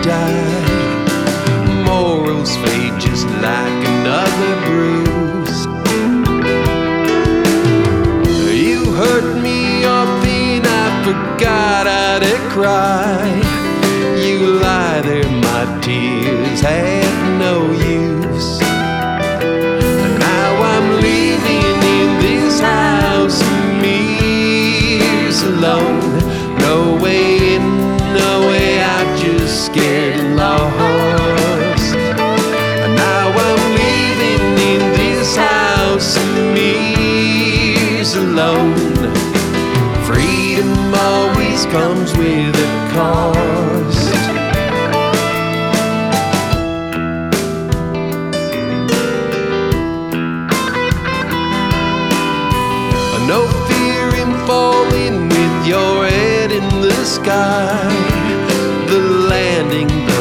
die. Morals fade just like another bruise. You hurt me up and I forgot how to cry. You lie there, my tears had no use. Now I'm living in this house, years alone. No way in, no way out, just scared and lost. Now I'm living in this house, years alone. Freedom always comes with a cost. No fear in falling with your head in the sky. The landing